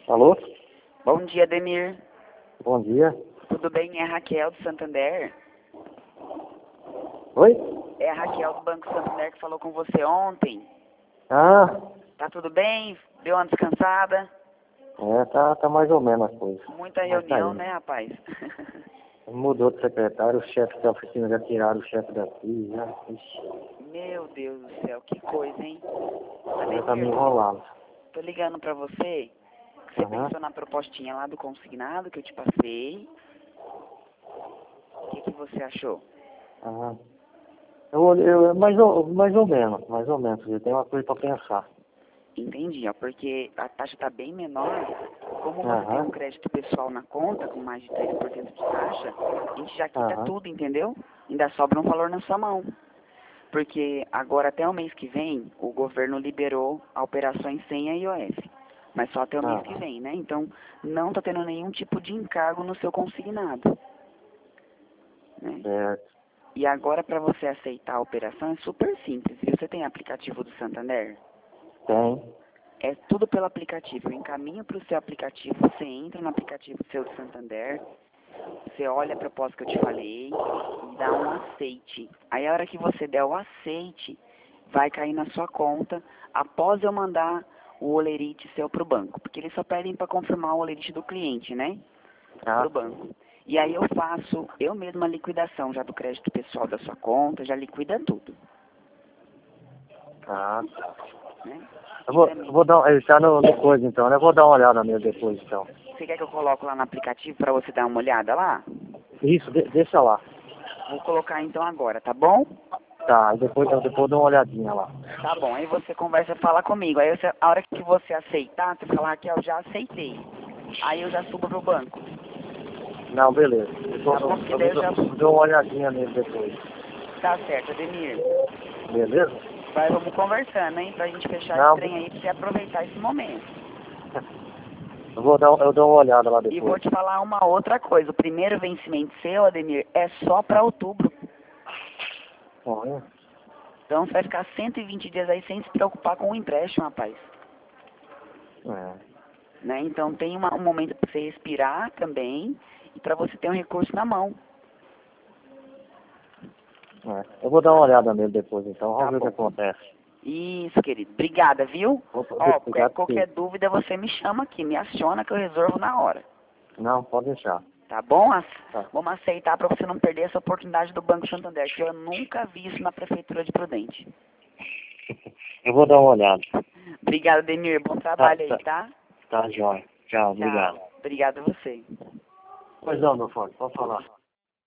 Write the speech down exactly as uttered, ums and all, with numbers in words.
Alô? Bom dia, Ademir. Bom dia. Tudo bem? É a Raquel do Santander. Oi? É a Raquel do Banco Santander que falou com você ontem. Ah, Tá tudo bem? Deu uma descansada? é, tá, tá mais ou menos a coisa. Muita Mas tá reunião, indo. né, rapaz? Mudou de secretário, o chefe da oficina já tiraram o chefe daqui, já. Ixi, Meu Deus do céu, que coisa, hein? já tá me Ademir, enrolando. tô ligando pra você. Você Aham. pensou na propostinha lá do consignado que eu te passei. O que, que você achou? Aham. Eu, olhei- eu, mais, ou, mais ou menos, mais ou menos. Eu tenho uma coisa pra pensar. Entendi, ó, porque a taxa está bem menor. Como você tem Aham. um crédito pessoal na conta, com mais de três por cento de taxa, a gente já quita Aham. tudo, entendeu? Ainda sobra um valor na sua mão. Porque agora, até o mês que vem, o governo liberou operações sem a I O F. Mas só até o mês que Aham. vem, né? Então, não está tendo nenhum tipo de encargo no seu consignado. Né? Certo. E agora, para você aceitar a operação, é super simples. Viu? Você tem aplicativo do Santander? Tem. É tudo pelo aplicativo. Eu encaminho para o seu aplicativo, você entra no aplicativo seu do Santander, você olha a proposta que eu te falei e dá um aceite. Aí a hora que você der o aceite, vai cair na sua conta após eu mandar o olerite seu para o banco. Porque eles só pedem para confirmar o olerite do cliente, né? Para Ah, o banco. E aí eu faço eu mesma a liquidação já do crédito pessoal da sua conta, já liquida tudo. ah, tá. Né? Eu E vou, eu também, vou dar, ele tá no, no coisa então, né? Eu vou dar uma olhada nele depois então. você quer que eu coloque lá no aplicativo para você dar uma olhada lá? Isso, de, deixa lá. Vou colocar então agora, tá bom? Tá, aí depois, eu depois dou uma olhadinha lá. Tá bom, aí você conversa, fala comigo. Aí você- a hora que você aceitar, você fala que eu já aceitei. Aí eu já subo pro banco. Não, beleza. Eu, Tá dou- bom? eu, Porque eu, daí eu dou já... eu dou uma olhadinha nele depois. Tá certo, Ademir. Beleza? Vai, vamos conversando, hein? Pra gente fechar esse Não, trem aí, pra você aproveitar esse momento. eu vou dar, eu dou uma olhada lá E vou depois. te falar uma outra coisa. O primeiro vencimento seu, Ademir, é só pra outubro. Olha, Então você vai ficar cento e vinte dias aí sem se preocupar com o empréstimo, rapaz. é, Né? Então tem uma- um momento pra você respirar também e pra você ter um recurso na mão. é. Eu vou dar uma olhada nele depois então, vamos Tá ver o que bom. acontece. Isso, querido. Obrigada, viu? Opa, Ó, qualquer, obrigado, qualquer sim. dúvida você me chama aqui, me aciona que eu resolvo na hora. Não, pode deixar. Tá bom? As- Tá. Vamos aceitar para você não perder essa oportunidade do Banco Santander, que eu nunca vi isso na Prefeitura de Prudente. Eu vou dar uma olhada. Obrigada, Demir. Bom Tá, trabalho aí, tá, tá? tá, jóia. Tchau, obrigado. Tchau. Obrigada a você. Pois não, meu filho, pode falar.